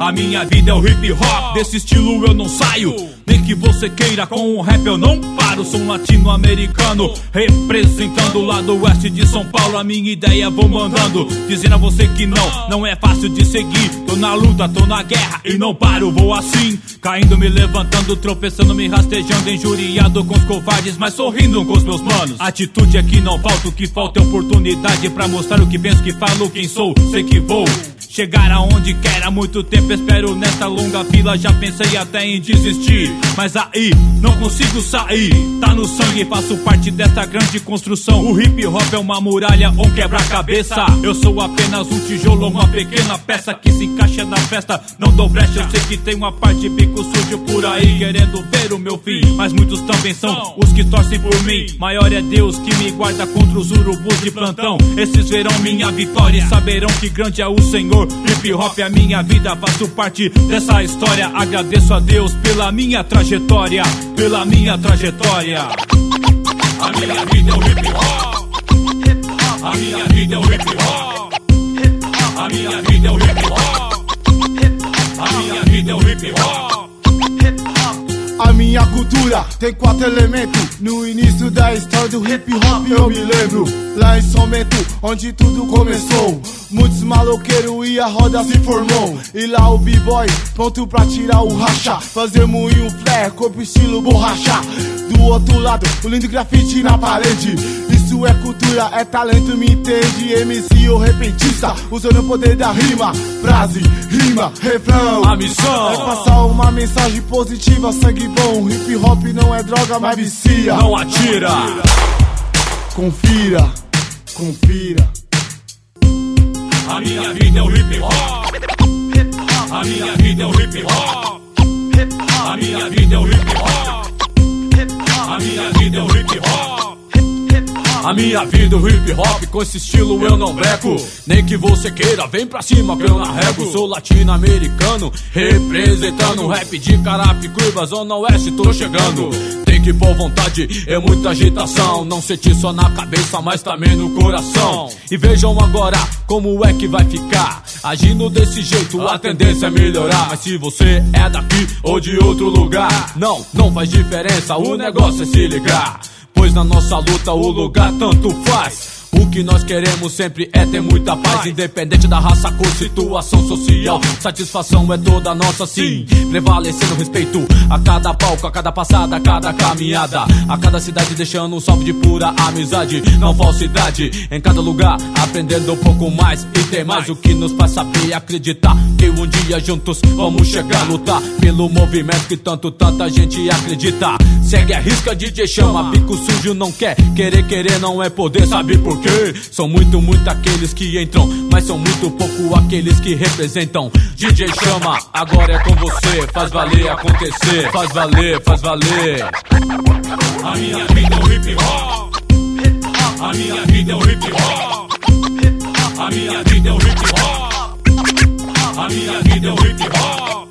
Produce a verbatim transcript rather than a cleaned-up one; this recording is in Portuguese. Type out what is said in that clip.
A minha vida é o hip hop, desse estilo eu não saio. Nem que você queira, com o rap eu não paro. Sou um latino-americano, representando o lado oeste de São Paulo. A minha ideia vou mandando, dizendo a você que não, não é fácil de seguir. Tô na luta, tô na guerra e não paro, vou assim. Caindo, me levantando, tropeçando, me rastejando, injuriado com os covardes, mas sorrindo com os meus manos. Atitude é que não falta, o que falta é oportunidade pra mostrar o que penso, que falo, quem sou, sei que vou chegar aonde quero. Há muito tempo espero nesta longa fila, já pensei até em desistir, mas aí não consigo sair. Tá no sangue, faço parte dessa grande construção. O hip hop é uma muralha, um quebra-cabeça. Eu sou apenas um tijolo, uma pequena peça que se encaixa na festa. Não dou brecha, eu sei que tem uma parte bico sujo por aí querendo ver o meu fim, mas muitos também são os que torcem por mim. Maior é Deus que me guarda contra os urubus de plantão. Esses verão minha vitória e saberão que grande é o Senhor. Hip hop é a minha vida, faço parte dessa história. Agradeço a Deus pela minha trajetória, pela minha trajetória. A minha vida é o hip hop. A minha vida é o hip hop. A minha vida é o hip hop. A minha vida é o hip hop. A minha cultura tem quatro elementos. No início da história do hip hop eu me lembro, lá em São Bento, onde tudo começou. Muitos maloqueiros e a roda se formou. E lá o b-boy pronto pra tirar o racha, fazer moinho flare, corpo estilo borracha. Do outro lado, o lindo grafite na parede. Isso é cultura, é talento, me entende? M C ou repentista, usando o poder da rima. Frase, rima, refrão. A missão é passar uma mensagem positiva, sangue bom. Hip hop não é droga, mas vicia. Não atira. Confira, confira. A minha vida é o hip hop. A minha vida é o hip hop. A minha vida é o hip hop. A minha vida é o hip hop. A minha vida é o hip hop, com esse estilo eu não breco. Nem que você queira, vem pra cima que eu narrego. Sou latino-americano, representando o rap de Carapicuíba, Zona Oeste, tô chegando. Tem que pôr vontade, é muita agitação. Não senti só na cabeça, mas também no coração. E vejam agora como é que vai ficar. Agindo desse jeito, a tendência é melhorar. Mas se você é daqui ou de outro lugar, não, não faz diferença, o negócio é se ligar. Pois na nossa luta o lugar tanto faz. O que nós queremos sempre é ter muita paz, independente da raça, cor, situação social. Satisfação é toda nossa, sim, prevalecendo respeito a cada palco, a cada passada, a cada caminhada, a cada cidade deixando um salve de pura amizade, não falsidade. Em cada lugar aprendendo um pouco mais e tem mais o que nos faz saber e acreditar que um dia juntos vamos chegar a lutar pelo movimento que tanto, tanta gente acredita. Segue a risca, D J chama, bico sujo não quer, querer, querer não é poder, sabe por quê? São muito, muito aqueles que entram, mas são muito pouco aqueles que representam. D J chama, agora é com você, faz valer acontecer, faz valer, faz valer. A minha vida é o hip hop. A minha vida é o hip hop. A minha vida é o hip hop. A minha vida é o hip hop.